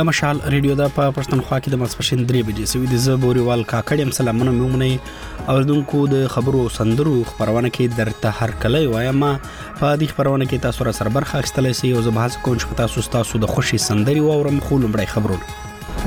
د مشال ریډیو د پښتونخوا کې د ماسپښین 3 بجې سوي د زبوريوال کاکړم سلامونه مومنه اوردونکو د خبرو سندرو خبرونه کې درته هر کله وایم په دې خبرونه کې تاسو سره برخه اخیستلای شئ او زه به هڅه کوم چې تاسو د خوشي سندري واورم خو لومړی خبرونه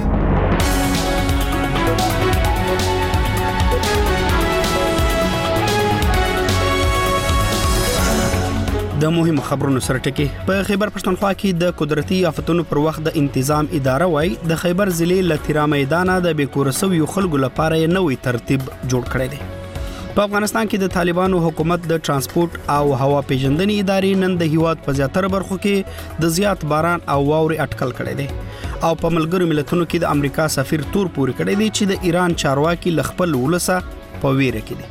د مهمو خبرونو سره ټکی په خیبر پښتونخوا کې د قدرتي آفتونو پر وخت د تنظیم اداره وای د خیبر ضلع لتیرا میدان د بیکورسوي خلکو لپاره نوې ترتیب جوړ کړی دی په افغانستان کې د طالبانو حکومت د ترانسپورت او هوا پیژندنې ادارې نن د هیواد په زیاتره برخو کې د زیات باران او واوري اټکل کړی دی او په ملګرو ملتونو کې د امریکا سفیر تور پوري کړی دی چې د ایران چارواکي لخپل ولسه په ویره کې دي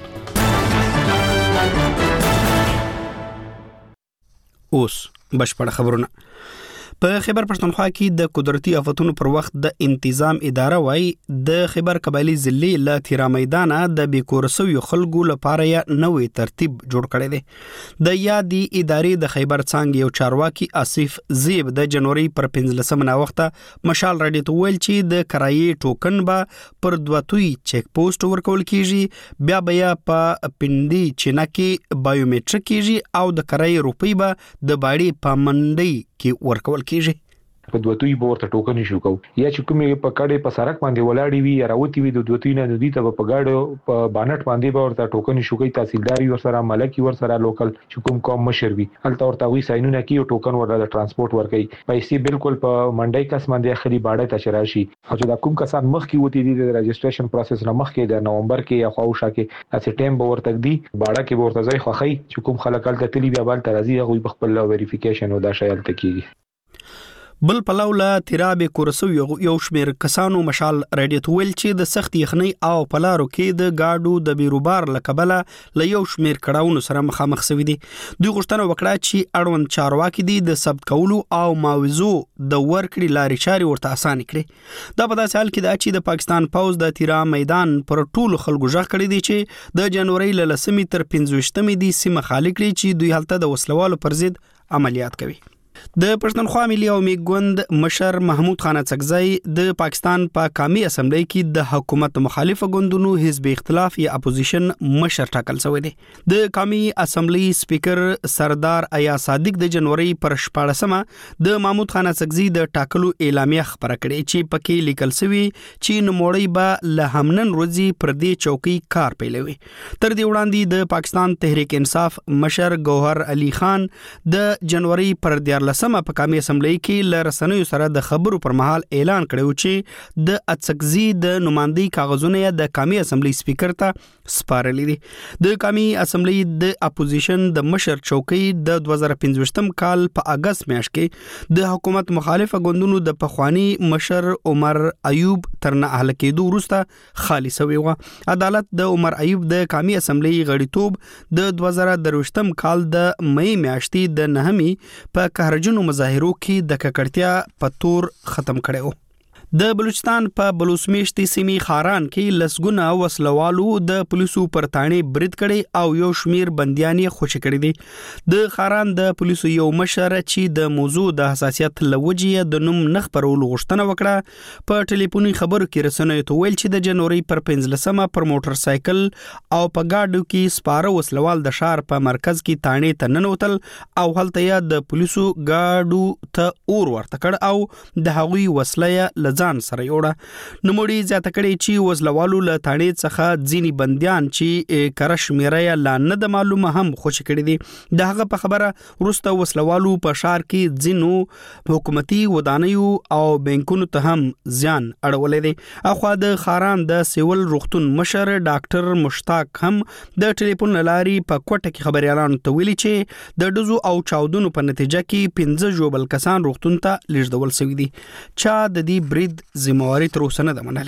اوس بشپړ خبرونه په خیبر پښتونخوا کې د قدرتي آفتونو پر وخت د تنظیم اداره وای د خیبر قبایلی ضلع له تیرا میدان د بیکورسوي خلکو لپاره نوې ترتیب جوړ کړی دی د یادي ادارې د خیبر څنګه یو چارواکي آصف زیب د جنوري پر 15 وخته مشال رادیو ته ویل چې د کرایي ټوکن به پر دوتوي چیک پوسټ ورکول کیږي بیا په پندي چینکي بایومټریک کیږي او د کرایي روپی به د باړي په منډي کې ورکول کیږي په دوتوي بورته ټوکن شو کو یا چې کومې په کډې په سرک باندې ولاړی وي یا راوتی وي د دوتوي نه ندی ته په گاډو په بانټ باندې ورته ټوکن شو کوي تحصیلداري ور سره ملکی ور سره لوکل چې کوم مشر وي هلته ورته وي ساينونه کې ټوکن ورته د ترانسپورت ور کوي پیسې بالکل په منډي کس باندې اخري باړې ته شراشي او چې دا کوم کسان مخ کې وتی دي د رجسټریشن پروسس نه مخ کې د نومبر کې یا خوښه کې اته ټیم به ورته دی باړه کې ورته ځای خوخی چې کوم خلک هلته تلی بیا بل ترازی هغه خپل ویریفیکیشن او دا شایل تکیږي بل پلاوله تیرابه کورسو یو شمیر کسانو مشال رادیو تویل چې د سخت یخنۍ او پلارو کې د گاډو د بیروبار لکبله ل یو شمیر کډاونو سره مخامخ شوی دي دوی غوښتنه وکړه چې اړوند چارواکي دي د ثبت کولو او معاوضو د ورکړې لارې چارې ورته اسانه کړي دا په داسې حال کې د چې د پاکستان پوز د تیرا میدان پر ټولو خلکو ژغ کړی دی چې د جنوري ل 10 تر 15 دي سیمه خالي کړي چې دوی هلته د وسلوالو پر ضد عملیات کوي د پښتونخوا ملي او میګوند مشر محمود خان اڅکزی د پاکستان په قومي اسمبلی کې د حکومت مخالف ګوندونو حزب اختلاف یا اپوزیشن مشر ټاکل شوی دی د قومي اسمبلی سپیکر سردار ایا صادق د جنوري پر 14 د محمود خان اڅکزی د ټاکلو اعلامیه خبره کړې چې پکې لیکل شوی چې نوموړی به له همنن ورځې پر دې چوکي کار پیلوي تر دې وړاندې د پاکستان تحریک انصاف مشر گوهر علي خان د جنوري پر 14 په قومي اسمبلی کې ل رسنیو سره د خبرو پر مهال اعلان کړو چې د اڅکزی د نمائندګۍ کاغذونه د قومي اسمبلی سپیکر ته سپارلې دي د قومي اسمبلی د اپوزیشن د مشر چوکۍ د 2015 کال په اگست میاشت کې د حکومت مخالف ګوندونو د پخوانی مشر عمر ایوب ترنه اهل کېدو وروسته خالي شوی و عدالت د عمر ایوب د قومي اسمبلی غړیتوب د 2023 کال د مې میاشتې د 9 په قهرجنو مظاهرو کې د ککړتیا په تور ختم کړو د بلوچستان په بلوسمیشتي سیمې خاران کې لسګونه وسلوالو د پولیسو پر تاڼې برید کړي او یو شمیر بنديان یې خوشی کړي دي د خاران د پولیسو یو مشر چې د موضوع د حساسیت لوجې د نوم نخ پرول غوښتنه وکړه په ټلیفوني خبرو کې رسنیو ته ویل چې د جنوري پر 15 پر موټر سایکل او په گاډو کې سپاره وسلوال د شهر په مرکز کې تاڼې ته ننوتل او هلته یې د پولیسو گاډو ته اور ورته کړ او د هغوی وسله سره یوړه نوموړي زیاته کړي چې وزلوالو له تاڼې څخه ځینی بنديان چې کرش میریا لا نه د معلومه هم خوشی کړي دي د هغه په خبره وروسته وسلوالو په شهر کې ځینو حکومتي ودانیو او بانکونو ته هم زیان اړولې دي اخوا د خاران د سیول روغتون مشر ډاکټر مشتاق هم د ټلیفون لاري په کوټه کې خبريالانو ته ویلي چې د دزو او چاودنو په نتیجه کې 15 جوبل کسان روغتون ته لیږدول شوی دي چا د دې برید ذمہواری تر اوسه نه ده منلې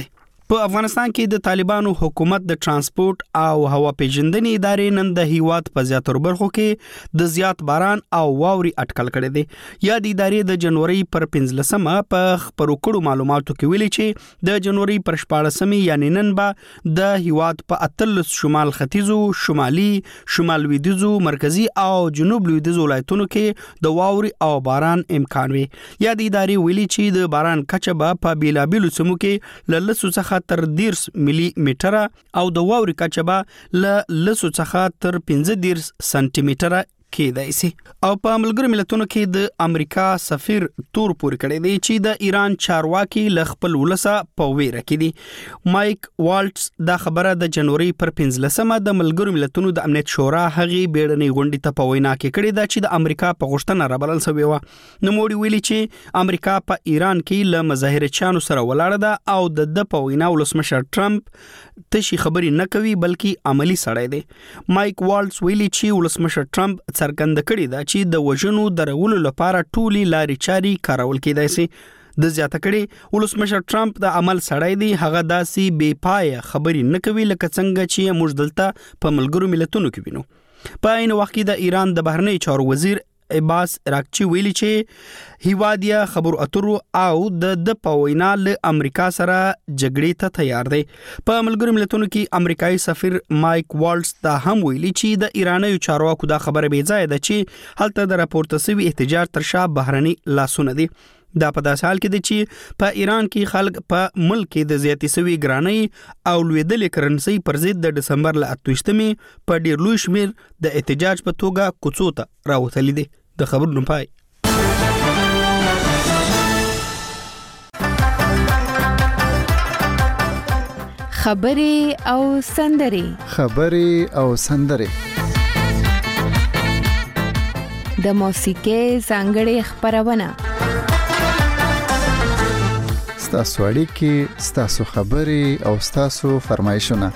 په افغانستان کې د طالبانو حکومت د ترانسپورت او هوا پیژندنې ادارې نن د هیواد په زیاتره برخو کې د زیات باران او واوري اټکل کړی دی. یا د ادارې د جنوري پر 15مه په خبرو کړو معلوماتو کې ویلي چې د جنوري پر 14مه یعنی نن به د هیواد په 13 شمال ختیځو، شمالي، شمال لویدیځو، مرکزی او جنوب لویدیځو ولایتونو کې د واوري او باران امکان وي. یا د ادارې ویلي چې د باران کچه به په بیلابیلو سیمو کې ل لسو څخه تر 10 ملي میټره او د واوري کچه به ل لسو څخه تر 15 سانتي میټره کېدای شي. او په ملګرو ملتونو کې د امریکا سفیر تور پورې کړی دی چې د ایران چارواکي ل خپل ولسه په ویره کې دي. مایک والټس دا خبره د جنوري پر 15مه د ملګرو ملتونو د امنیت شورا هغه بیړنۍ غونډې ته په وینا کې کړی دا چې د امریکا په غوښتنه رابلل شوی و. نو موږ ویلي چې امریکا په ایران کې ل مظاهرچیانو سره ولاړه ده او د په وینا ولسمشر ټرمپ تشي خبرې نه کوي بلکې عملی سړی دی. مایک والټس ویلي چې ولسمشر ټرمپ څرګند کړی دا چې د وژنو درولو لپاره ټولي لارې چاري کارول کېدای شي. د زیاته کړي ولسمشر ټرمپ د عمل سړی دی، هغه داسې بے پای خبرې نه کوي لکه څنګه چې موږ دلته په ملګرو ملتونو کې وینو. په عین وخت کې د ایران د بهرنی چارو وزیر عباس راکچی ویلي چې هیوادیا خبرو اترو او د پوینا له امریکا سره جګړې ته تیار دی. په ملګرو ملتونو کې امریکایي سفیر مایک والټس دا هم ویلي چې د ایراني چارواکو دا خبره بې ځای ده چې هلته د راپورته شوی احتجاج تر شا بهرني لاسونه دي. دا په داسې حال کې دي چې په ایران کې خلک په ملک کې د زیاتې سوي ګرانۍ او لویدلې کرنسي پر ضد د دسمبر ل 28مې په ډیر لوی شمیر د احتجاج په توګه کوڅو ته راوتلي دي. د خبرونو پای. خبرې او سندرې. خبرې او سندرې. د موسیقۍ ځانګړې خبرونه. ستاسو اړیکې، ستاسو خبرې او ستاسو فرمایشونه.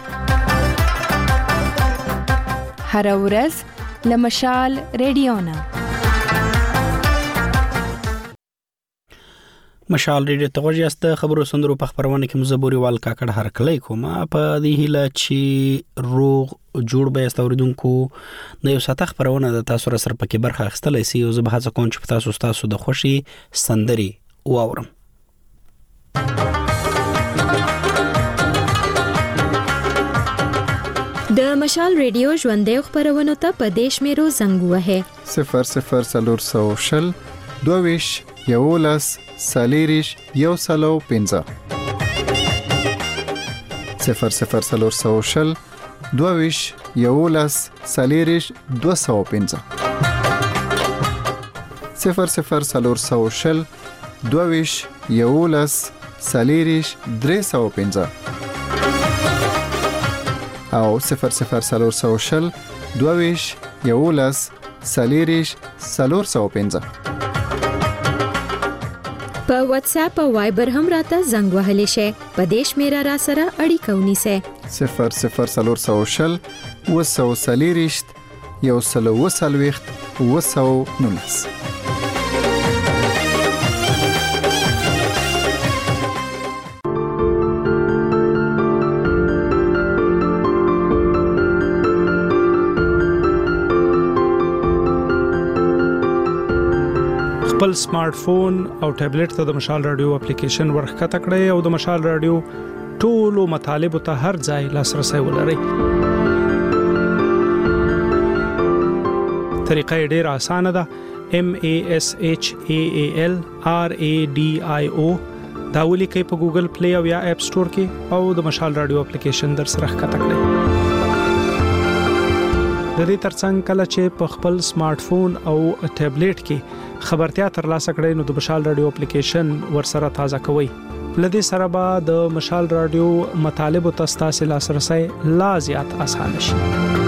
هر ورځ لمشال ریډیو نه. مشال ریډیو ته غوښیاست. خبرو سندرو په خبرونه کې مزبوري وال کاکړ هر کله کومه په دې هله چې روغ جوړ به استوریدونکو د یو ساته خبرونه د تاسو سره پکې برخه اخستلای سي او زه به هڅه کوم چې تاسو د خوشي سندري واورم. د مشال ریډیو ژوندې خبرونه ته په دیش میرو زنګ وهه 00 22 یولس سالیریش یو سلو 15 00 22 یولس سالیریش 215 00 22 یولس سالیریش 315 او 00 22 یولس سالیریش 415. په واتس اپ او وایبر هم راته زنګ وهلی شي. په دیش میرا را سره اړیکه ونیسه 00 وسو سالیریش یو سلو وسلويخت وسو نونس. خپل سمارټ فون او ټابلیټ ته د مشال رادیو اپلیکیشن ورخکته کړئ او د مشال رادیو ټولو مطالبه ته هر ځای لاسرسي ولرئ. طریقه ډیره اسانه ده. MASHAAL RADIO دا ولیکئ په ګوګل پلی او یا اپ سٹور کې او د مشال رادیو اپلیکیشن در سره ښکته کړئ. د دې ترڅنګ کله چې په خپل سمارټ فون او ټابلیټ کې خبرتیا ترلاسه کړئ نو د مشال رادیو اپلیکیشن ورسره تازه کوئ. لدې سره به د مشال رادیو مطالبه تاسو لاسرسي لا زیات اسانه شي.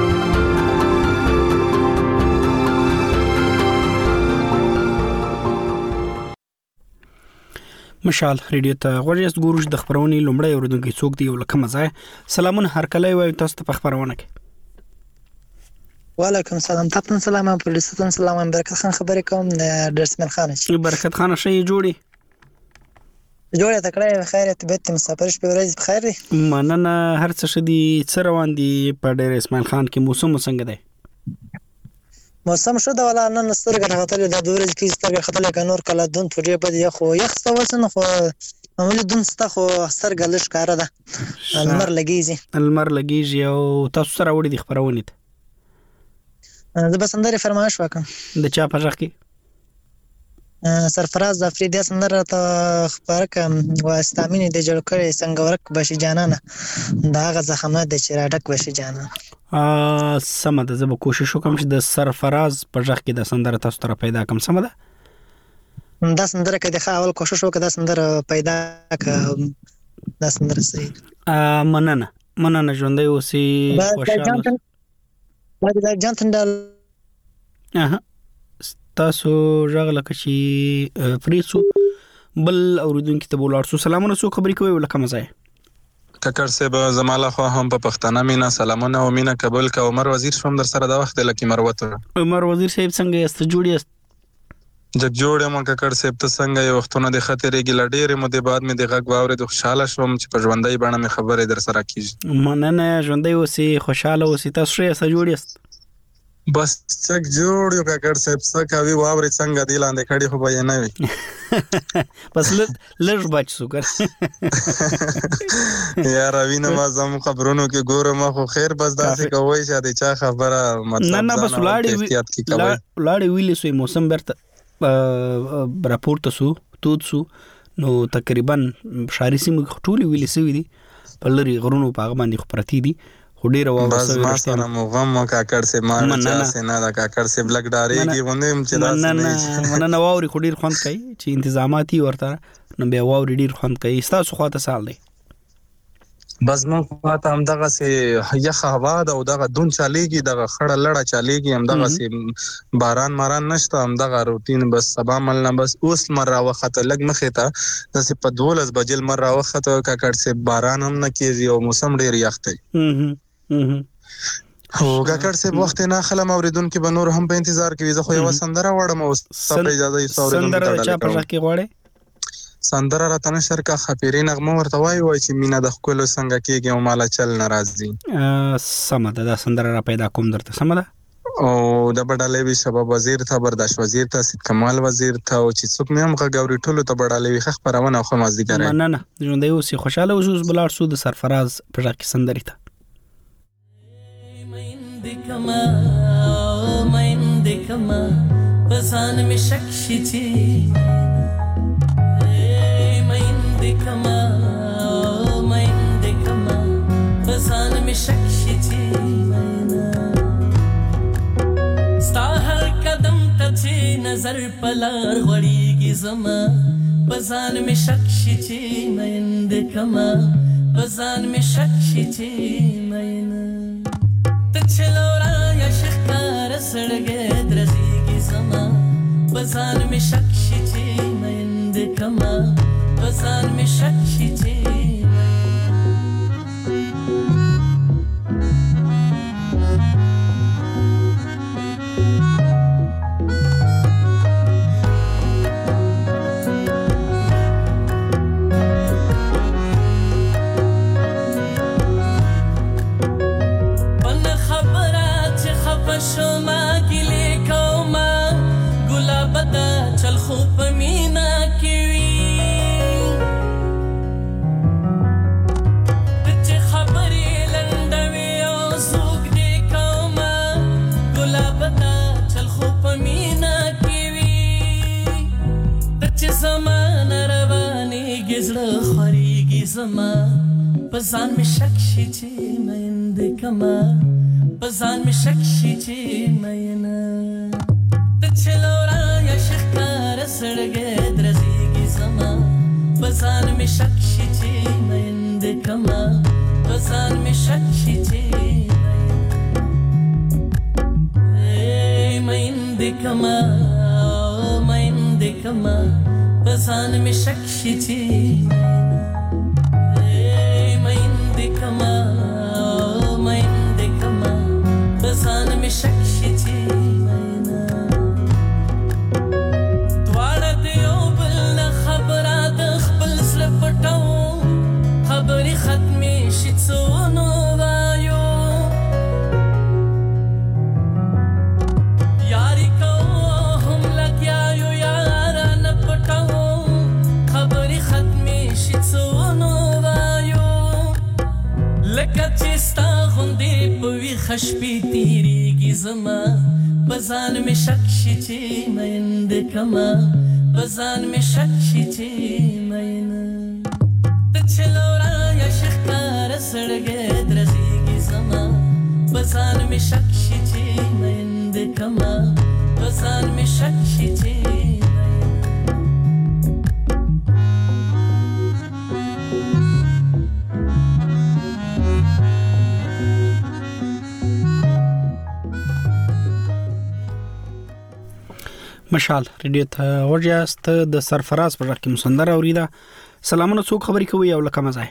مشال ریډیو ته غوړیاست. ګورش د خبرونې لومړی اوریدونکو څوک دی ولکه مزه. سلامونه هر کله وای تاسو ته په خبرونه کې. وعلیکم سلام. تاسو سلام پولیسو سلام برکت خان خبرې کوم درسمن خان. برکت خان شي جوړي جوړه تکړه خیر طبيعت مسافر شپه ورځ بخیر دی. مننه هر څه شدي څه روان دي په ډېر اسماعیل خان کې موسم څنګه دی؟ موسم شو دا ولا نن سترګه غتل د دورز کې سترګه خطل ک نور کله دون ټوټه په دی خو یخ ستوسن خو معمولی دون ستا خو سترګه لږ کار ده المر لګیږي او تاسو سره وړي د خبرونه ته زه بس اندر فرمایش وکم د چا په ځخ کې سرفراز د افریدیا سندره ته خبره کوم واستامینه د جوړ کړي څنګه ورک بشي جانانه دا غ زخمه د چرادک بشي جانانه سمه ده. زه به کوشش وکم چې د سرفراز په ځخ کې د سندره تاسو ته پیدا کوم. سمه ده دا سندره کې د اول کوشش وکړه دا سندره پیدا ک دا سندره صحیح مننه ژوندۍ اوسې خوشاله دا جانتندل تاسو ژغله کچې فریسو بل اوریدونکو ته بولاړ سو سلامونه سو خبرې کوي ولکه مزه ککر صاحب زماله خو هم په پښتنه مینا سلامونه او مینا قبول کا عمر وزیر شوم در سره دا وخت لکه مروته عمر وزیر صاحب څنګه است جوړی است جگ جوړه ما ککر صاحب ته څنګه یو وختونه د خطرې ګل ډېر مو د بعد مې د غږ واورې د خوشاله شوم چې په ژوندۍ باندې مې خبرې در سره کیږي. مننه ژوندۍ اوسې خوشاله اوسې تاسو څه جوړی است بس چک جوړ یو ککر صاحب څه کوي واورې څنګه دی لاندې کړي خو به نه وي بس لږ بچ سو کړ یار وینه ما زم خبرونو کې ګورم خو خیر بس داسې کوي چې د چا خبره مطلب نه بس لاړې ویلې سوې موسم برته راپورته سو تود سو نو تقریبا شاري سیمه ټولې ویلې سوي دي په لري غرونو په هغه باندې خبرتي دي خډيره واو بس ما سره مغم کاکړ سے ما چا سے نه دا کاکړ سے بلک ډارېږي ونه چې دا نه واوري خډير خوند کوي چې انتظاماتي ورته نو بیا واوري ډیر خوند کوي تاسو خواته سال دی بس مون خواته هم دغه سي یخ هوا ده او دغه دون چاليږي دغه خړه لړه چاليږي هم دغه سي باران نشته هم دغه روټین بس سبا ملنه بس اوس مره وخت لګ مخه ته د سي په 12 بجې مره وخت کاکړ سي باران هم نه کیږي او موسم ډیر یخ دی هو کاکړ سي وخت نه خلم اوریدونکو به نور هم په انتظار کې زه خو یو سندره وړم او ستاسو اجازه یې اوریدونکو ته چا په ځکه غواړي سندره راته نشر کا خپيري نغمه ورته وای چې مینا د خپل څنګه کېږي او مالا چل ناراضي سمه ده سندره را پیدا کوم درته سمه ده او د بډالې وی شباب وزیر ته برداشت وزیر ته سید کمال وزیر ته او چې څوک مې هم غوړي ټولو ته بډالې وی خخ پرونه خو مازیګره نه ژوندې اوسې خوشاله اوسې بلار سو د سرفراز په ځکه سندري ته مایندکما پسان می شکشي چی مایندکما پسان می شکشي چی ستا هر قدم ته چی نظر پلار غړيږي زما پسان می شکشي چی مایندکما پسان می شکشي چی چلورا یا شخکار سړګې درځيږي زما بزان می شکشي چی مند کما بزان می شکشي چی شما ګلې کوما ګلاب دا چل خو په مینا کې وی چې خبرې لندوي او زوګ دې کوما ګلاب دا چل خو په مینا کې وی چې زمان رواني گزړه خوريږي زما پسان می شکشي چې مند کما پسان می شکشي چې مینا ته چلورا یا شخکار سړګې درځيږي زما پسان می شکشي چې مند کما پسان می شکشي چې مند کما پسان می شکشي چې مند کما پسان می شکشي چې مینا دواړه دیو بل نه خبره د خپل سره خشپی تیریږي زما بزان می شک شي چې مېند کما بزان می شک شي چې مېند د چلورا یا شخکار سړګې درځيږي زما بزان می شک شي چې مېند کما بزان می شک شي چې مشال ریډیو ته ورجاست د سرفراز پر رقم سندره اوریدا سلامونه څوک خبرې کوي او لکه مزه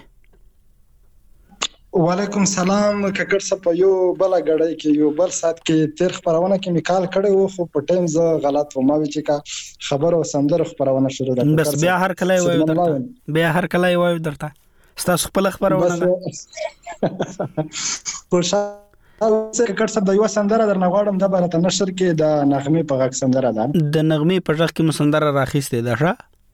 وعلیکم سلام ککړ صاحب یو بل غړی کې یو بل سات کې تیر خبرونه کې میکال کړي وو خو په ټیم ز غلط و ما وی چې کا خبر او سندره خبرونه شروع ده بس بیا هر کله وایو درته ستاسو خپل خبرونه خوشا او څه کړ صاحب د یو سندره درنه غواړم د بارته نشر کې د نغمه په غږ سندره ده د نغمه په غږ کې سندره راخېسته ده ښه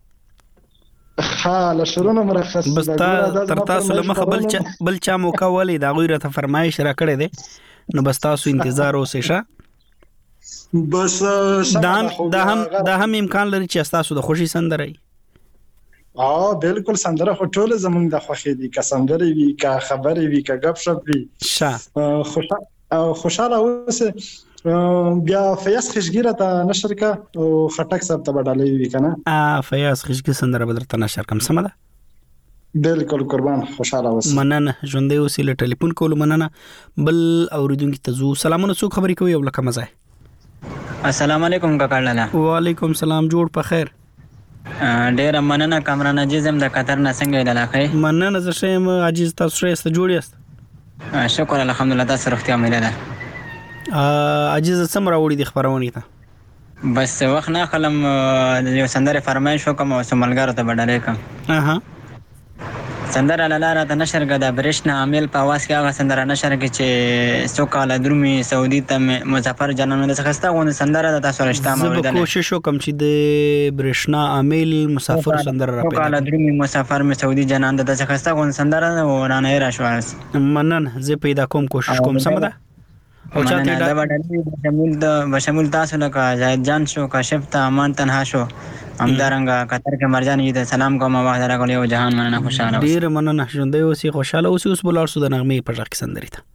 له شروع مرخص بس تر تاسو لمخه بل چا موقع ولې دا غوړه ته فرمایش را کړې ده نو بس تاسو انتظار اوسئ ښه بس دا هم امکان لري چې تاسو د خوشي سندره بالکل سندره خو ټول زمونږ د خوخي دي که سندره وي که خبرې وي که غب شپ وي خوشاله اوسه بیا فیاض خشګیره ته نشر کا او خټک صاحب ته بدلې وی کنه فیاض خشګی سندره بدرته نشر کوم سم ده بالکل قربان خوشاله اوسه مننه ژوندې اوسې له ټلیفون کول مننه بل اوریدونکو ته زو سلامونه څوک خبرې کوي او لکه مزه السلام علیکم کاکړه وعلیکم سلام جوړ په خیر ډیر مننه کامران عزیزم د قطر نه څنګه د لاخه مننه زه شم عزیز تاسو ښه جوړ یاست شکر الحمدلله تاسو روغتیا مې ده عزیز سم راوړي د خبرونه ته بس وخت نه خلم یو سندره فرمایش وکم او سملګر ته بدلې کوم سندره لاله ته نشر غدا برښنا عامل په واس کې هغه سندره نشر کې چې سوکاله درومي سعودي ته مسافر جنانو د څخستا غو سندره د تاسو رښتا مولدل زه کوشش وکم چې د برښنا عامل مسافر سندره را پیدا سوکاله درومي مسافر می سعودي جنان د څخستا غو سندره ورانه را شو منن زه پیدا کوم کوشش کوم سم ده او چاته دا بشمول تاسو لکه زاید جان شو کاشف ته امان تنها شو همدارنګه قطر کې مرجان دې سلام کوم واحد راغلی او جهان مننه خوشاله ډیر مننه ژوندې اوسې خوشاله اوسې اوس بلار سو د نغمه په ځکه سندري ته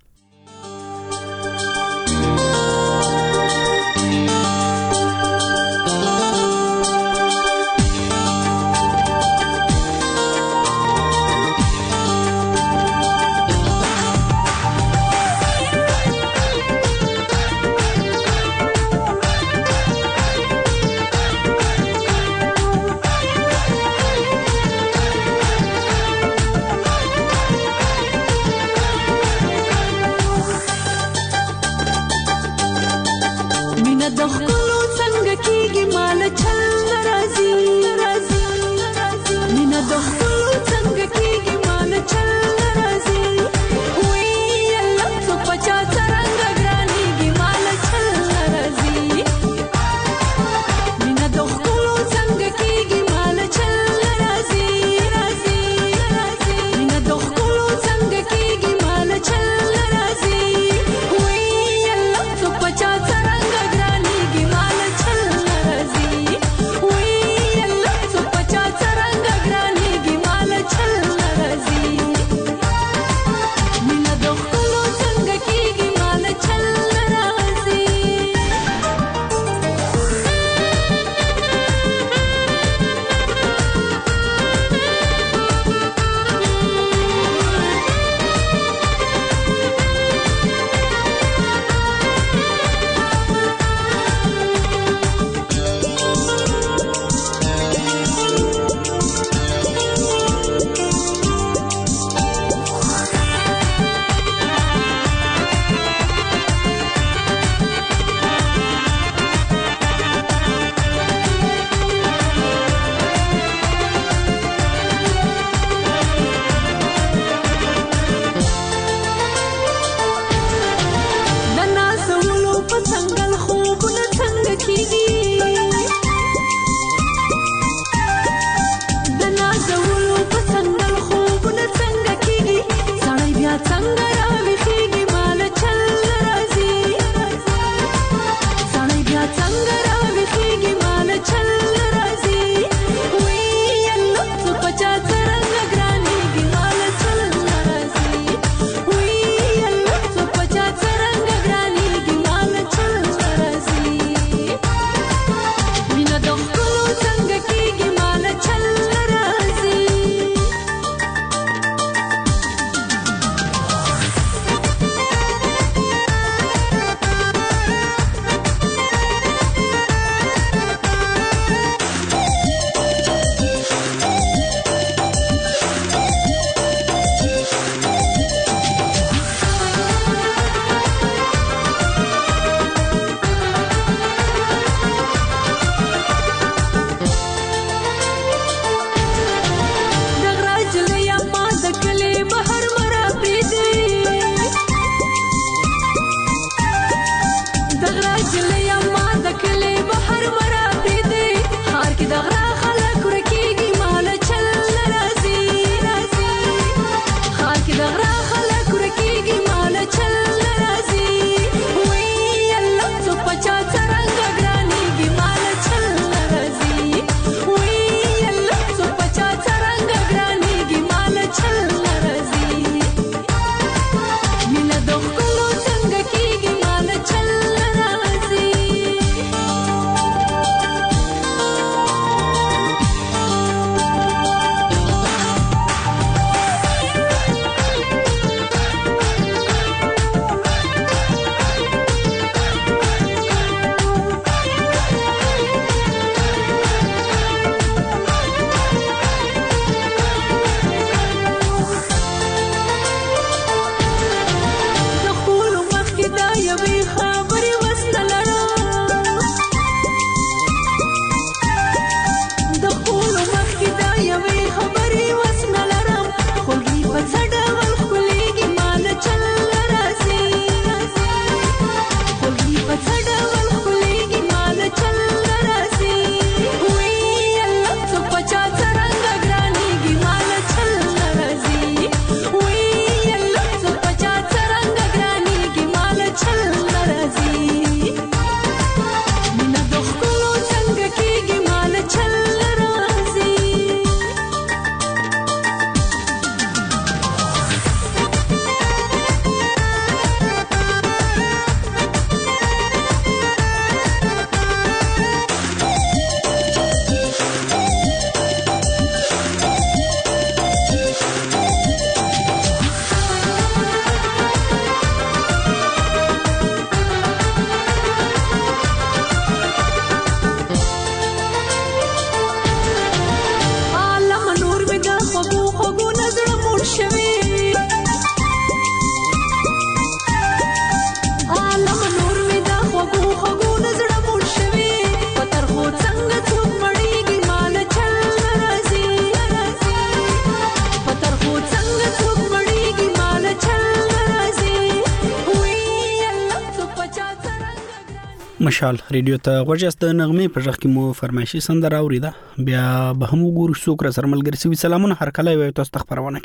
مشال ریډیو ته غوښست نغمه په ځخ کې مو فرمایشي سندره اوریدا بیا به هم وګورو څوک را سره ملګری سوي. سلامونه هر کله وي تاسو خبرونه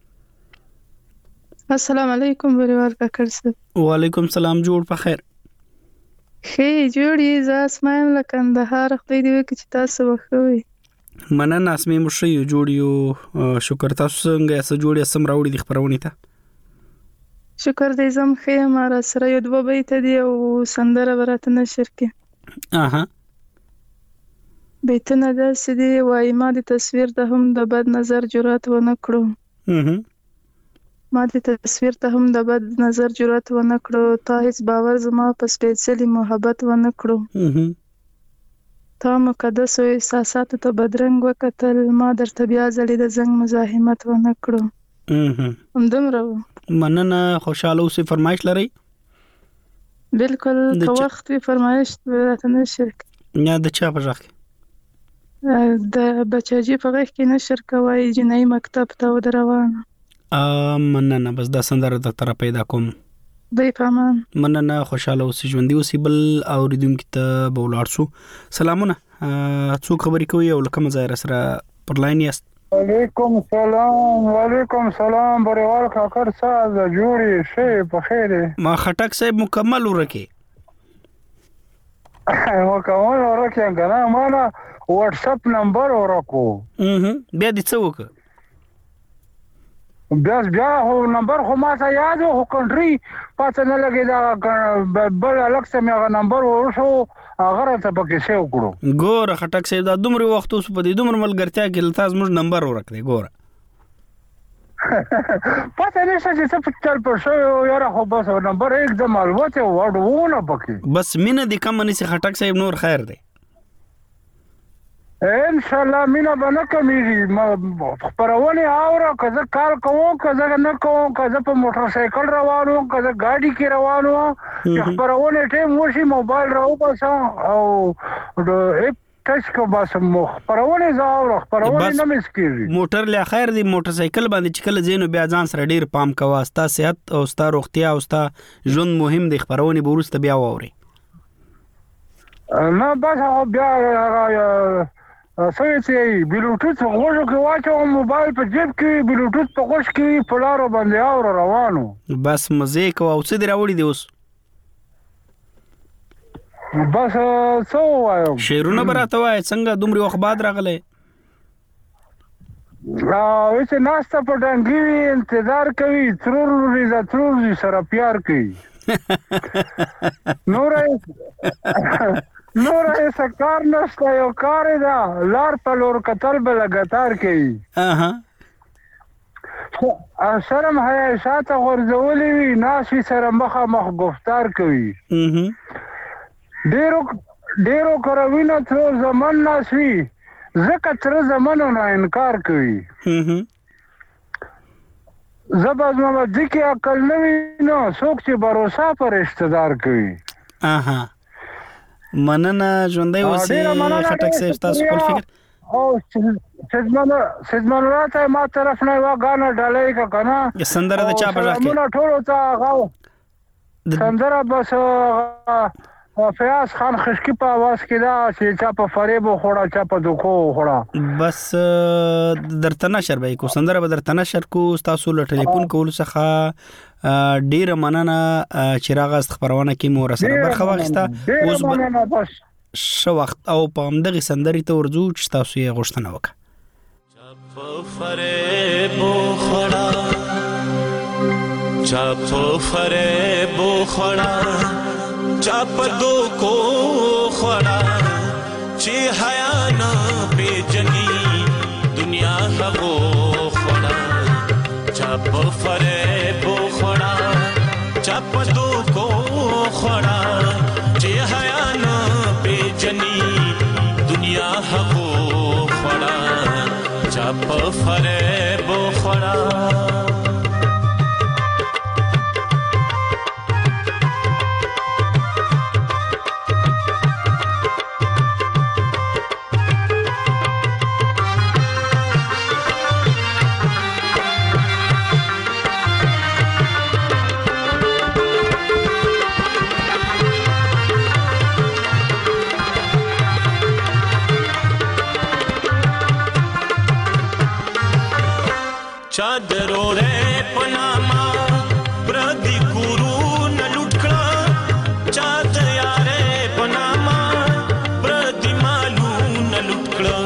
کې. السلام علیکم بریوال کاکړ صاحب. وعلیکم السلام جوړ په خیر. خې جوړی ز اسمایم لکندهار خدای دې وکړي چې تاسو وخوي. مننه اسمه مو شي جوړیو شکر تاسو څنګه اسه جوړی سم راوړي د خبرونه ته. شکر دې زم خې مارا سره یو دوه بیت دی او سندره برات نشر کې. اها بیتونه د سدي وای ما د تصویر ته هم د بد نظر جرأت ونه کړو. ما د تصویر ته هم د بد نظر جرأت ونه کړو. تا هیڅ باور زما په سپېڅلي محبت ونه کړو. تا مقدس او احساسات ته بدرنګ وکتل. ما درته بیا ځلې د زنګ مزاحمت ونه کړو. همدومره مننه خوشاله اوسې فرمایش لري. بالکل که وخت وي فرمایش راته نشر نه د چا په ځخ د بچاجي په غږ کې نشر کوي جنۍ مکتب ته و روانه. مننه بس دا سندره د طرف پیدا کوم. دی پامان مننه خوشاله اوسې ژوندۍ اوسې. بل اوریدونکو ته بولار شو. سلامونه څوک خبرې کوي او لکه مزه سره پر لاین یاست. وعلیکم سلام بریوال کاکړ صاحب جوړی شي په خیر. ما خټک صاحب مکمل ورکه کنه ما نه واتس اپ نمبر ورکو. بیا دې څه وکړه بیا هو نمبر خو ما ته یاد هو کنټری پاتې نه لګی دا بل الکس مې نمبر ورشو هغه ته پکې سیو کړو. ګور خټک صاحب دا دومره وخت اوس په دې دومره ملګرتیا کې تاسو موږ نمبر ورکړی ګور پاتې نشه چې څه چل پر شو یاره خو بس نمبر एकदम معلومات وړونه پکې بس مینه د کم نه سي خټک صاحب نور خیر دی ان شاء الله مینا بنه کمیږي پرونه اوره کزه کال کوم کزه نه کوم کزه په موټر سایکل روانو کزه ګاډي کې روانو پرونه ټیم وشي موبایل راو پاسه او ایک ټچ کو بس پرونه زاوره پرونه نه مسکیږي موټر له خیر دی موټر سایکل باندې چکل زینو بیا ځان سره ډیر پام کوا ستا صحت او ستا روغتیا او ستا ژوند مهم دی پرونه بورسته بیا ووري نه بس بیا سویچې بلوټوث غوږو کې واچو موبایل په جیب کې بلوټوث په غوږ کې په لارو باندې اور روانو بس مزه کو او څه دی راوړي دی اوس بس څو وایم شیرونه براته وای څنګه دومره وخت بعد راغله وڅ ناسته په ډنګي انتظار کوي ترور سره پیار کوي نور ایسا کار نشتا یو کار دا لار پلور قتل بلگتار کئی سرم حیاشات غرزولی وی ناسوی سرم مخا مخ گفتار کوي ډیرو کروینا ترو زمن ناسوی زکا تر زمنو نا انکار کوي زباز محمد دی کی عقل نوی نو سوک چی بروسا پر اشتدار کوي مننه ژوندۍ اوسې خټک صاحب تاسو خپل فکر او سیدمن راته ما طرف نه وا غانا ډالای کا کنه سندره د چا په ځکه موږ ټول تا غاو سندره بس فیاض خان خشکی په आवाज کې دا چې چا په فریب خوړه چا په دوکو خوړه بس درته نشر به کو سندره به درته نشر کو تاسو له ټلیفون کول څخه ډیر مننه چې راغست خبرونه کې مور سره برخه واخسته اوس شو وخت او په همدغه سندري ته ورځو چې تاسو یې غوښتنه وکړه چپ فریب خوړه چپ فریب خوړه چپ دو کو خورا چی حیا نا پیجنی دنیا ہو خورا چپ فریب خورا چپ دو کو خورا چی حیا نا پیجنی دنیا ہو خورا چپ فریب خورا درورې پناما پردي کورو نه لټکړه چا د یارې پناما پردي مالو نه لټکړه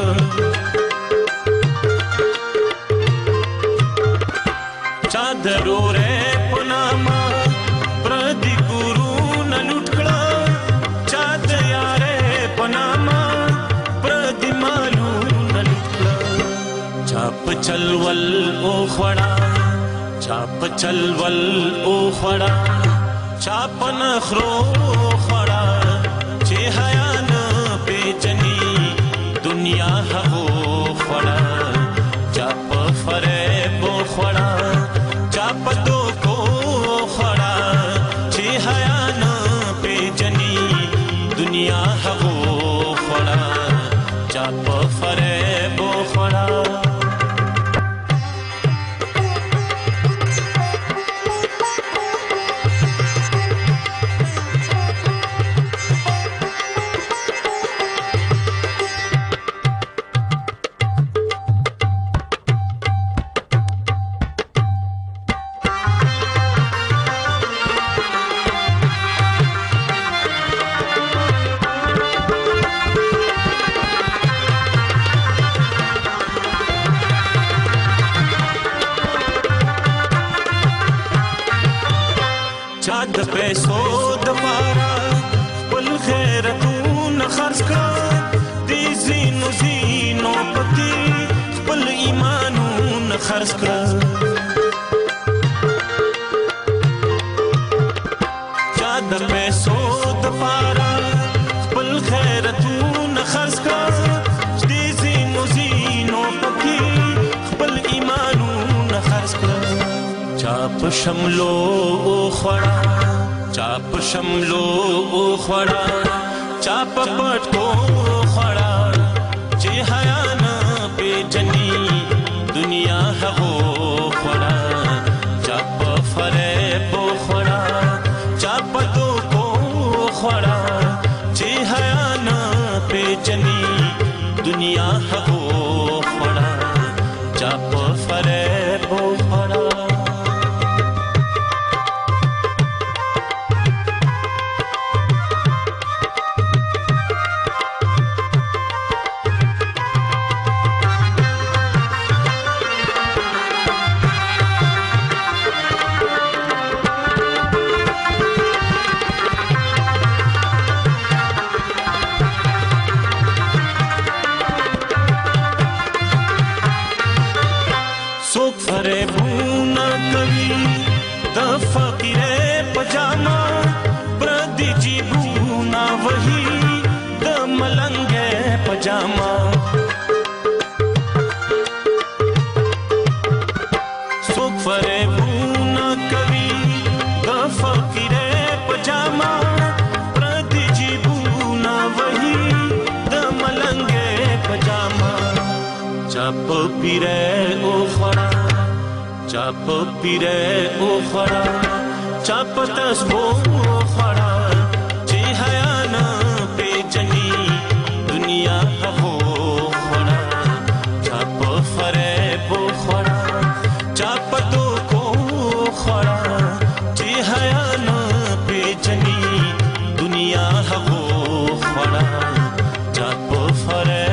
چا درورې پناما پردي کورو نه لټکړه چا د یارې پناما پردي مالو نه لټکړه چاپ چلول او خړا چاپ چلول او خړا چاپ نخرو خړا چې حیا نه پیچني دنیا هغو خړا چاپ فریب خړا چاپ تو کو خړا چې حیا نه پیچني دنیا هغو خړا چاپ فریب خړا د پیسو د پارا خپل خیرتونه خرڅ کړه دې زینو زینو پکې خپل ایمانونه خرڅ کړه چا د پیسو د پارا خپل خیرتونه خرڅ کړه دې زینو زینو پکې خپل ایمانونه خرڅ کړه چاپ شملو خړا چاپ شملو خړا چاپ پټو خړا چې حیا نه پیچني دنیا هغو خړا چاپ فریب خړا چاپ تو کو خړا چې حیا نه پیچني دنیا هغو خړا چاپ فریب خړا فریبونه کوي د فقیرې پجاما پردي جیبونه وهي د ملنګې پجاما څوک فریبونه کوي د فقیرې پجاما پردي جیبونه وهي د ملنګې پجاما چاپ پیره او خړا چاپ پیره او خړا چاپ تسبو خړا چې حیا نه پیچني دنیا هغو خړا چاپ فریب خړا چاپ تو کو خړا چې حیا نه پیچني دنیا هغو خړا چاپ فریب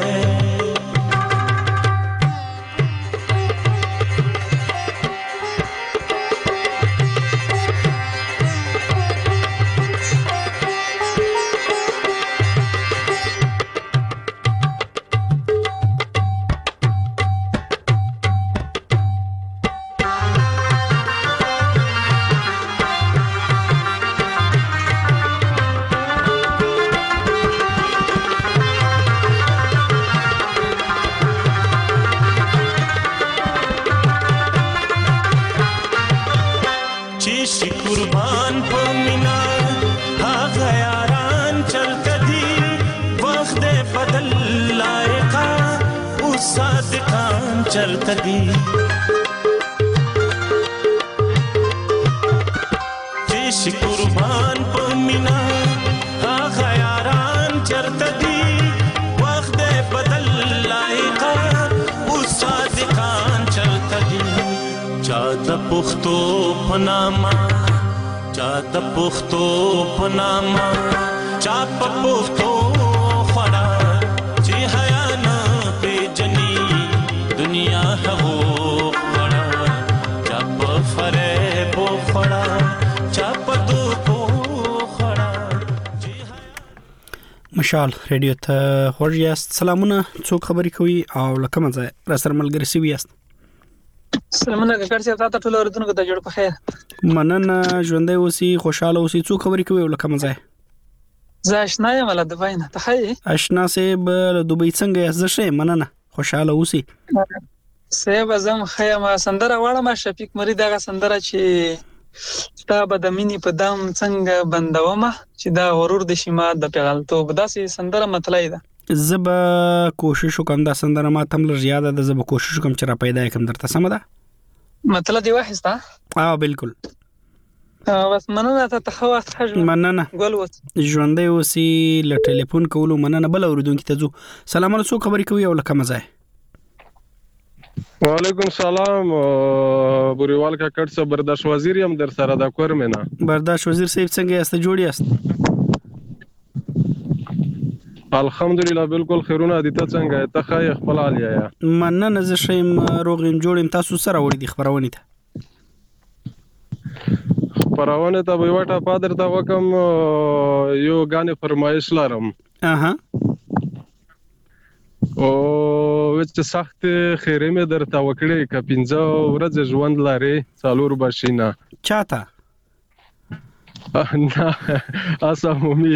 चलता दी जिस कुर्बान पमीना हा खयारान चलता दी वक्त बदल लाएगा उस सादिकान चलता दी چا د پښتو پناما چا د پښتو پناما چا په پښتو خړا چې حیا نه پیجنې دنیا هغو خړا چا په فریب خړا چا په دوکو خړا. مشال ریډیو ته خوږ یاست. سلامونه. څوک خبرې کوي او لکه مزه را سره ملګری سوي یاست؟ سلامونه کاکړ صاحب، تاسو ټول اوریدونکو ته جوړ په خیر. مننه. ژوندۍ اوسئ، خوشاله اوسئ. څوک خبرې کوي او لکه مزه؟ زه آشنا یم له دبی نه. ته ښه آشنا صاحب له دبی څنګه یاست؟ زه ښه یم، مننه. خوشاله اوسئ. صاحب زم ښه یم. سندره واړم شفیق مرید هغه سندره چې تا به د مینې په دام څنګه بندومه چې دا غرور د شیما د پیغلتوب، داسې سندره مطلع ده. زه به کوشش وکم دا سندره ما تم لږ یاد ده، زه به کوشش وکم چې را پیدا کړم درته. سمه ده؟ مطلب دی واخیسته؟ بالکل. بس مننه. ته ښه وخت ښه ژوند. مننه. ګل اوس ژوندۍ اوسئ. له ټلیفون کولو مننه. بل اوریدونکي ته ځو. سلامونه. څوک خبرې کوي او لکه مزه؟ وعلیکم السلام. بوریوال کاکړ صاحب برداشت وزیر یم در سره د کور مینا. برداشت وزیر صاحب څنګه یاست؟ جوړ یاست؟ الحمدلله بالکل خیرونه دي. ته څنګه یې؟ ته ښه خپل حال یا؟ مننه. زه ښه یم، روغ یم، جوړ یم. تاسو سره وړي دي خبرونه ته؟ خبرونه ته به وټه پادر ته وکم یو غانې فرمایش لرم. او چې سخت خیره مې درته وکړې ک 15 ورځې ژوند لري څلور بشینه چاته نه اسمومي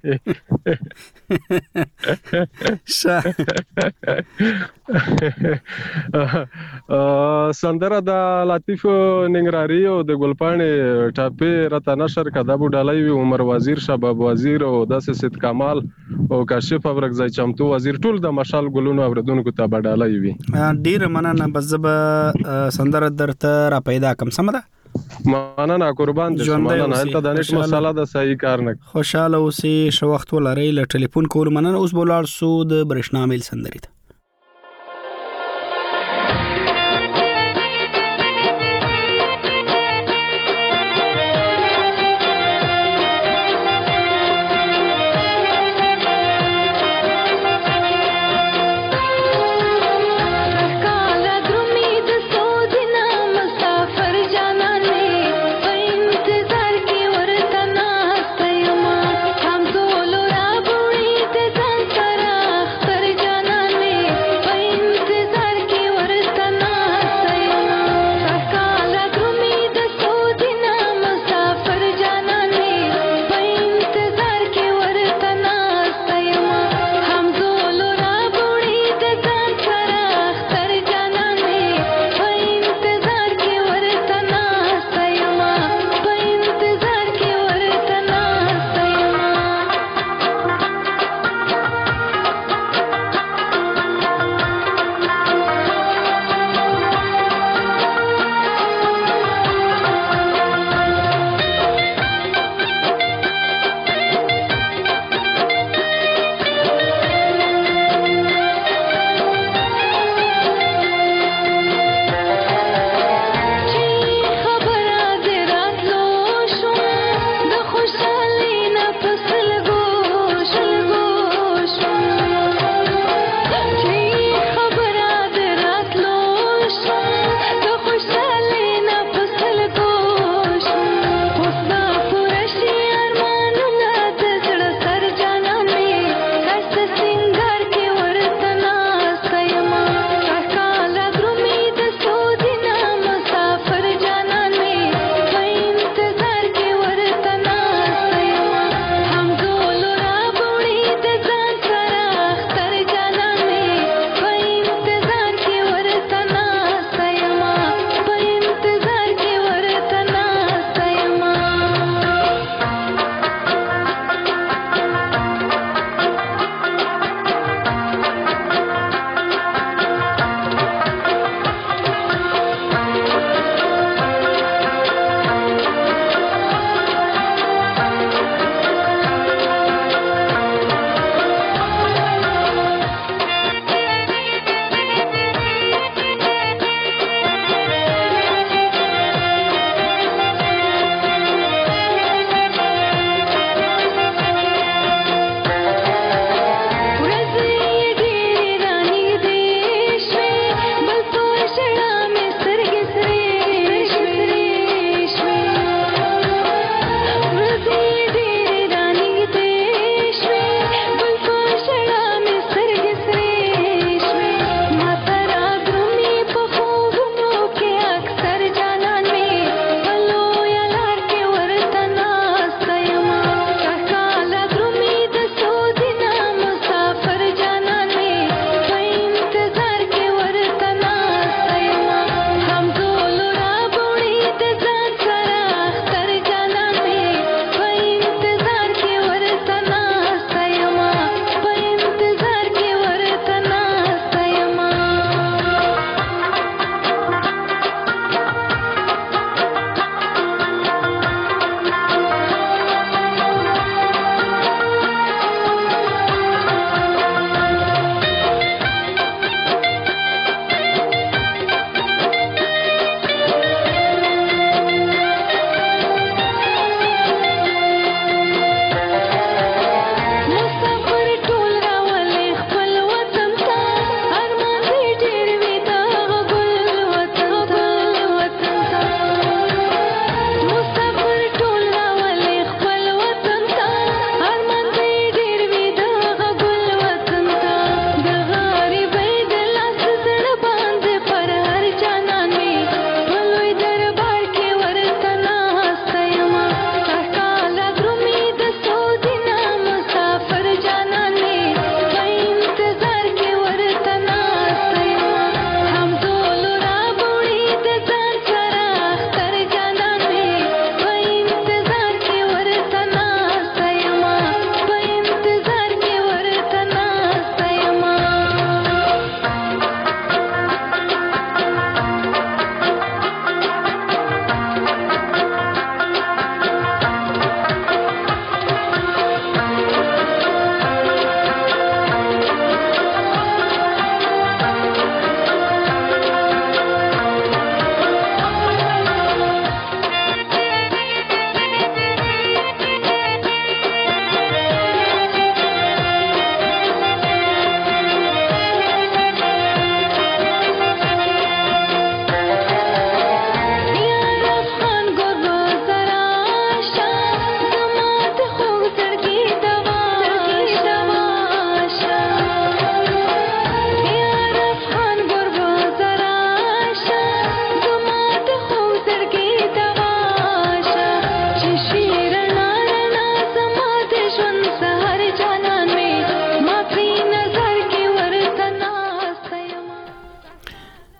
سندره د لطیف ننګراری او د ګلپاڼې ټاپې راته نشر کده بوډالای وی عمر وزیر شباب وزیر او د سید کمال او کاشف ابرګزای چمتو وزیر ټول د مشال ګلونو اوردونکو ته بډالای وی. ډیر مننه. بس زب سندره درته را پیدا کم. سم ده؟ مننه قربان دې. مننه. هلته د نت مساله د صحیح کار نه. خوشاله اوسئ. شو وخت ولرئ. له ټلیفون کول مننه. اوس بولار سو د برښنا میل سندري ته. Thank you.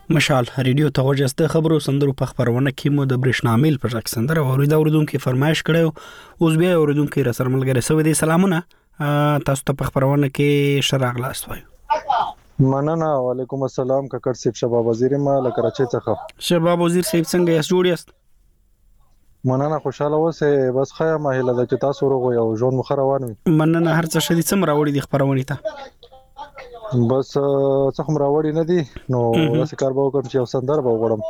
مشال ریډیو ته ورجسته خبرو سندرو په خبرونه کې مو د برښنامل پر ځک سندره اوریدونکو فرمایش کړو اوس بیا اوریدونکو را سره ملګری سو دي سلامونه تاسو ته په خبرونه کې شراغ لاس وایو مننه وعلیکم السلام ککړ سیب شباب وزیر ما لکراچي څخه شباب وزیر صاحب څنګه یاست جوړ یاست مننه خوشاله اوسه بس خیا ماهله د چې تاسو ورغو یو ژوند مخروان وي مننه هر څه شدي سم راوړي د خبرونه ته بس څه هم راوړی نه دي نو داسې کار به وکړم چې یو سندر به وغوړم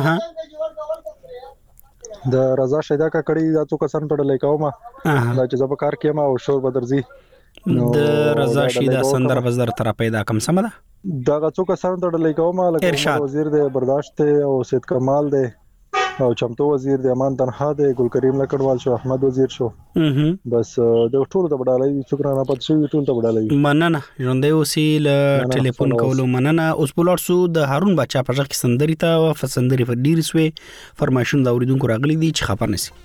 د رضا شیدا کا کړي دا څو کسان ټړلې کوم دا چې زب کار کېما او شور بدرځي د رضا شیدا سندر بزر تر پیدا کم سم ده دا څو کسان ټړلې کوم لکه وزیر د برداشت او سید کمال دی او چمتو وزیر د امان تنها دی ګل کریم لکړوال شو احمد وزیر شو بس د ټولو ته وډالای شکرانه پد شو ټول ته وډالای مننه ژوندې اوسې ل ټلیفون کولو مننه اوس بولار سو د هارون بچا په ځکه سندري ته او فسندري په ډیر سوي فرمایشون دا اوریدونکو راغلي دي چې خبر نسی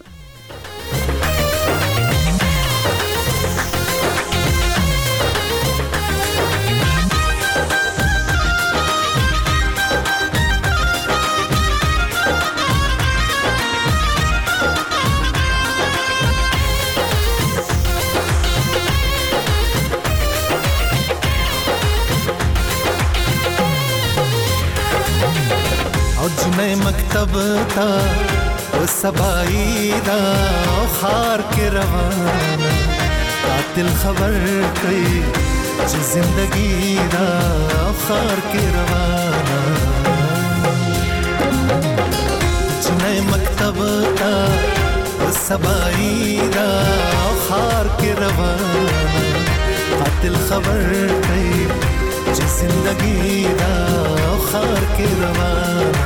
مکتب تا او سبائی دا او خار کے روانا قاتل خبر کئی چی زندگی دا او خار کے روانا جنہ مکتب تا او سبائی دا او خار کے روانا قاتل خبر کئی چی زندگی دا او خار کے روانا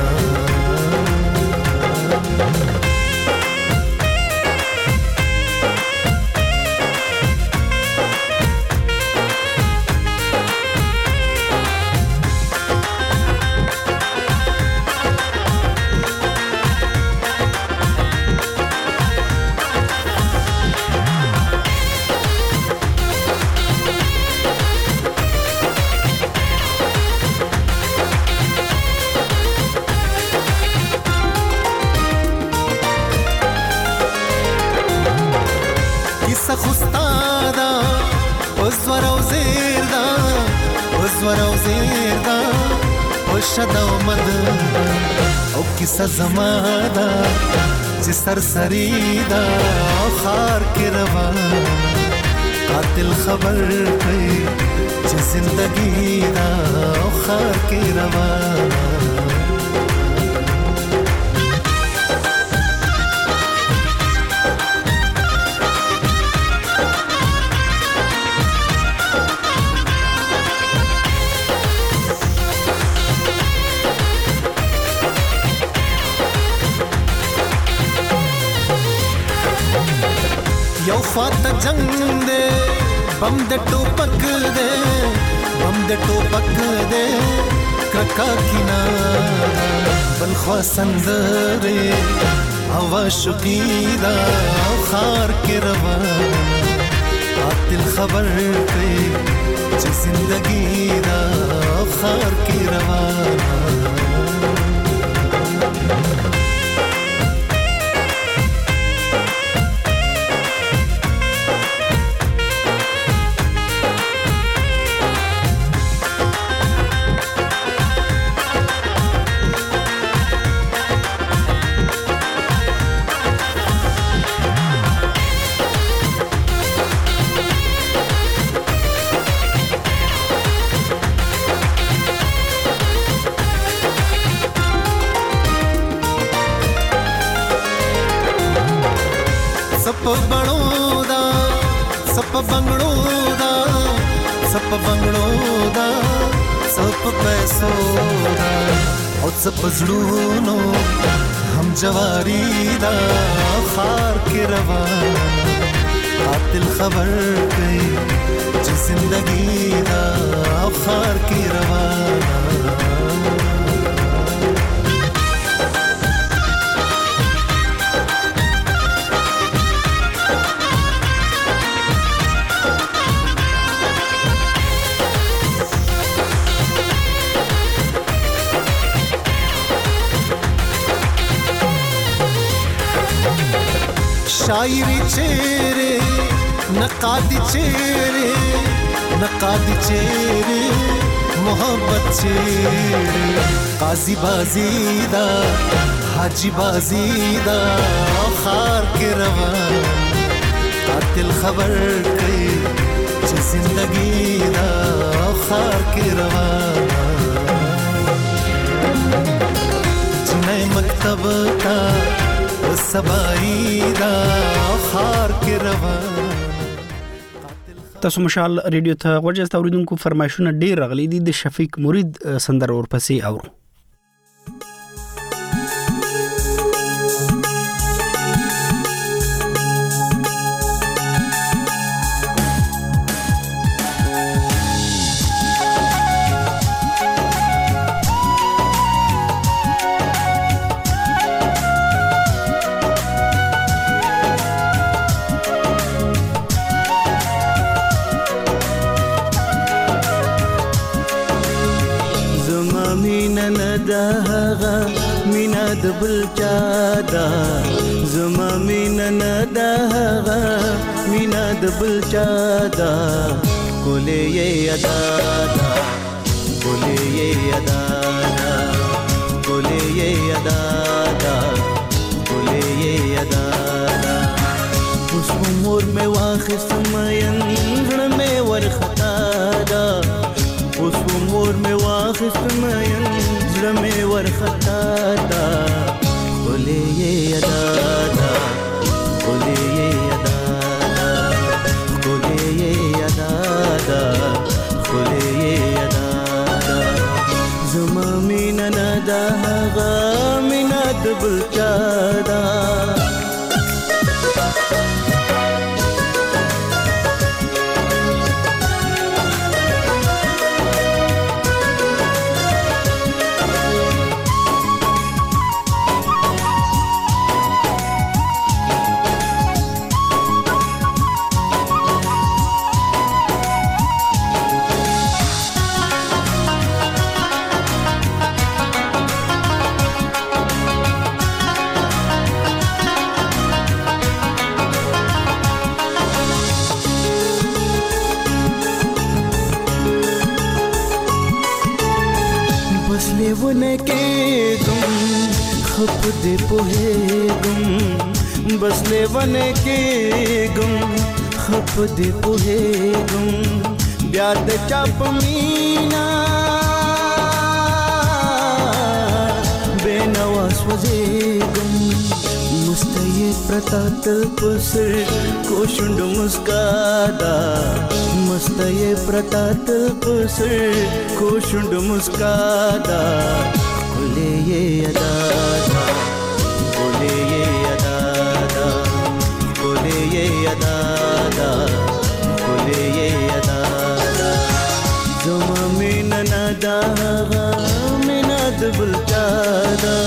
او کیسه زمادا چې سرسری دا خار کې روان قاتل خبر کوي چې زندگی دا خار کې روان یو فات جنگ دے بم دے ټوپک دے بم دے ټوپک دے کرکا کینا بل خوا سندره او شقیدا خار کې روان قاتل خبر کوي چې زندگی دا خار کې روان सप बंगड़ो दा सप पैसो दा और सप जड़ूनो हम जवारी दा खार के रवाना कातिल खबर कई जी जिंदगी दा खार के रवाना شاعری چهره نقادی چهره نقادی چهره محبت چهره قاضی بازی دا حاجی بازی دا خار کے روان قاتل خبر کئی چه زندگی دا خار کے روان جنہیں مکتب تا سبائی دا خار کے روان. تاسو مشال ریډیو ته ورجست اوریدونکو فرمایشونه ډیر غلي دي. د شفیق مرید سندر ورپسې اورو. مینا د بل چادا زما مینا نداغا مینا د بل چادا کولې ادا دا کولې ادا دا کولې ادا دا کولې ادا دا اوس عمر مې واخست مېن زړه مې ورختا دا اوس عمر مې واخست مېن زړه ورختا دا کولې ادا دا کولې ادا دا کولې ادا دا کولې ادا دا زما مینا ندا غا مینا د بل چادا लेवने के गुम खप दे पोहे गुम बस लेवने के गुम खप दे पोहे गुम ब्याद चाप मीना बेनवास वजे गुम मुस्तये प्रतातल पुसर कोशुंड मुस्कादा मस्तये प्रतातल पुसर कोशुंड मुस्कादा कोले ये अदा दा कोले ये अदा दा कोले ये अदा दा कोले ये अदा दा जुमा मीना नदा मीना दबल चादा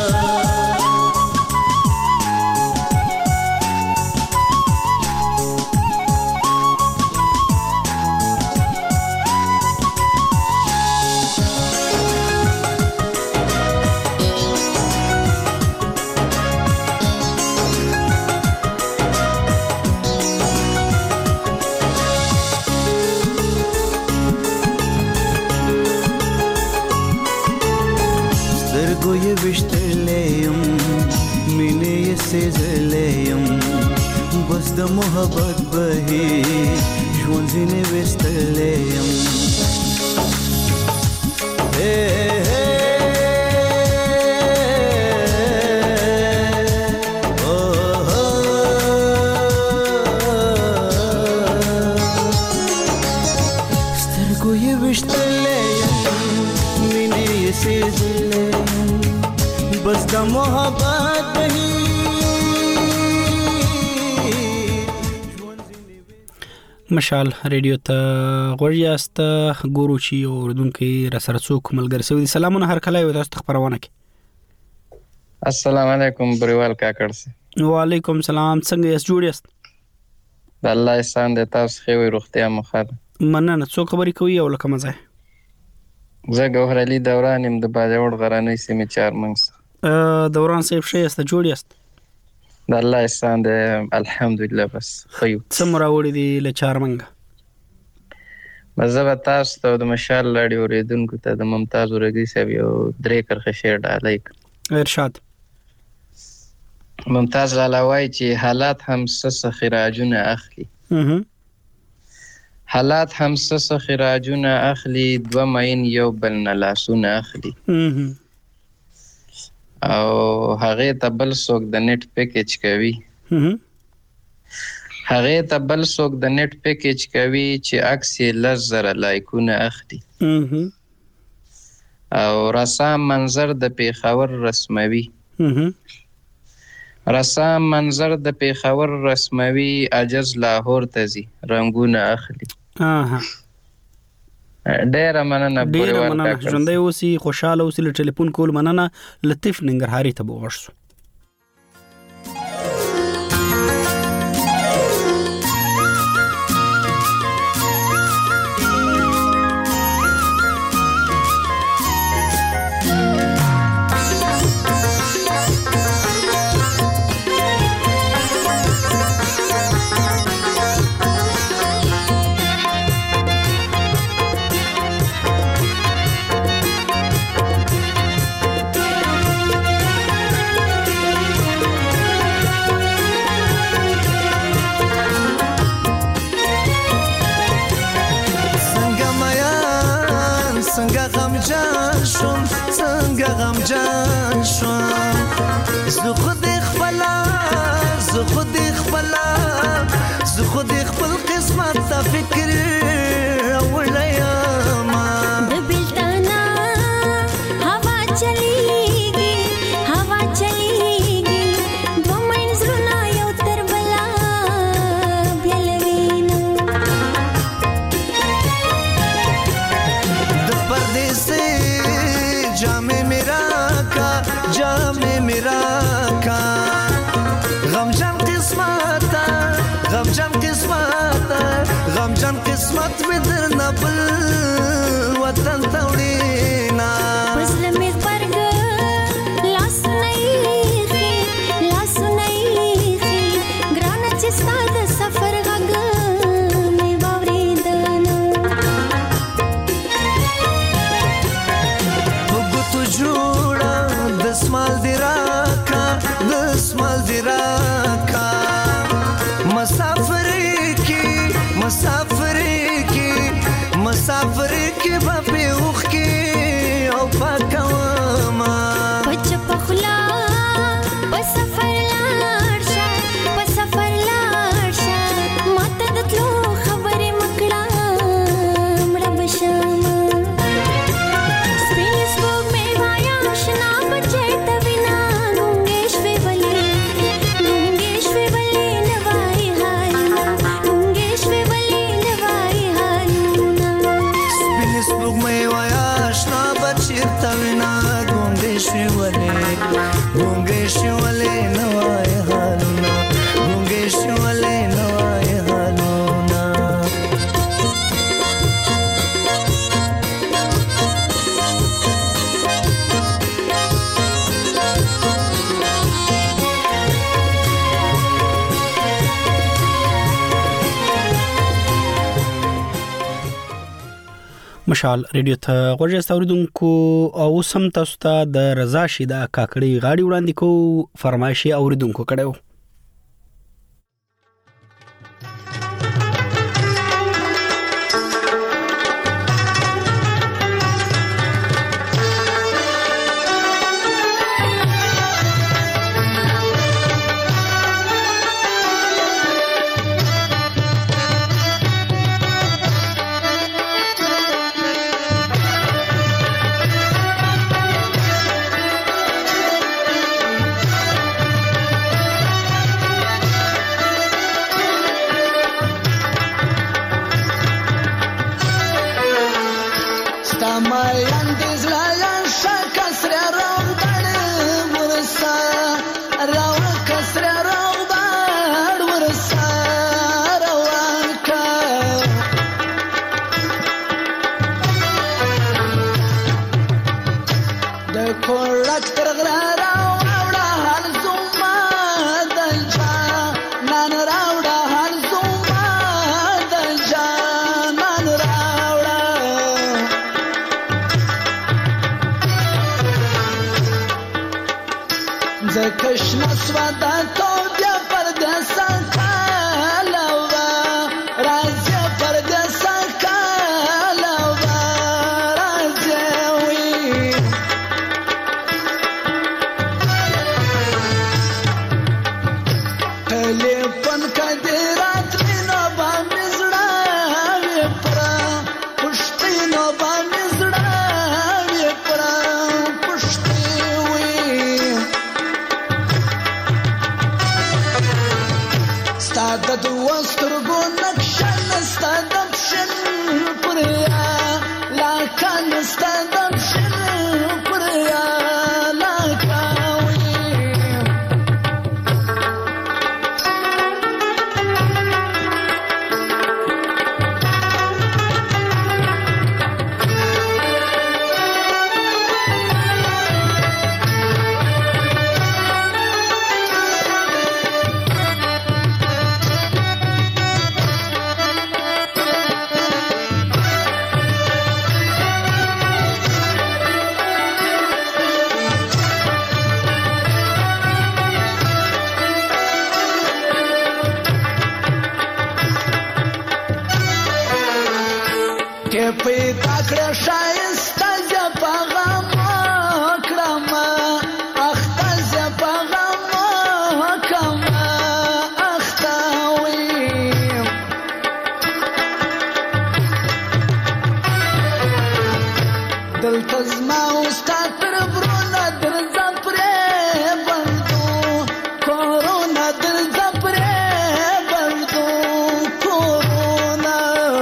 ये विश्तलेयम मिने ये सेजलेयम बस द मोहब्बत बही ژوندونه विश्तलेयम हे سترګو ये विश्तलेयम मिने ये सेजलेयम बस द मोहब्बत बही. مشال ریډیو ته غوړیاست ګورو چې اوردونکو را سره څوک ملګری سوي. سلامونه هر کله یو تاسو خبرونه کی. السلام علیکم بریوال کاکړ سي. وعلیکم السلام. څنګه یې جوړیاست؟ الله احسان دې تاسو خو روغتیا مخاله. مننه. څو خبرې کوي او لکه مزه زه ګوهر علي دوران يم د باجوړ غرانې سیمې چارمنګ. دوران صاحب شې است جوړیاست؟ د الله احسان دې الحمدلله. بس خيو څومره وړي دي له چارمنګ مزه تاسو ته د مشال لاړې اوریدونکو ته د ممتاز ورګي صاحب یو 3 کرخه شعر ډالای ارشاد. ممتاز لالاوای چې حالات هم سس خراجونه اخلي، حالات هم سس خراجونه اخلي، دو مین یو بل نه لاسونه اخلي او هغه ته بل څوک د نیټ پیکیج کوي، هغه ته بل څوک د نیټ پیکیج کوي چې عکس یې 10,000 لایکونه اخلي او رسام منظر د پیښور رسموي، رسام منظر د پیښور رسموي، عجز لاهور ته ځي رنگونه اخلي. ډېر مننه ډېر مننه ژوندۍ اوسې خوشاله اوسې. له ټلیفون کول مننه. لطیف ننګرهاري ته وغوښتو. مشال ریډیو ته غوږی اوریدونکو او سم تاسو ته د رضا شیدا کاکړی غاړي وړاندې کو فرمایشي اوریدونکو کړو. کشنا سودا تو بیا پردیسا کالوا راځه پردیسا کالوا راځه وی ټلیفون کدی رات مینو باندې زړه وی پر پښتینو باندې زړه وی پر پښتې وی ستاد د وسترګو نقشه نستا د پښن پریا لا کان نستا د پښن پریا لا کاوي که پیدا کړه شایسته زپاغه مکرمه اخته زپاغه مکرمه اخته وی دلته زما وستا تر برونه درځه پرې بندو کورونا درځه پرې بندو کورونا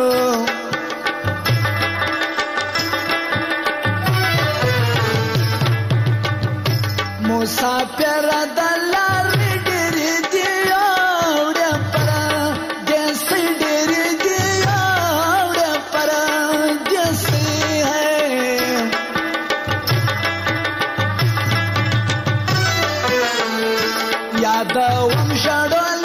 مسافر د لارې ډېرې دي اوړه پر دسې ډېرې دي اوړه پر دسې یاد وم شړل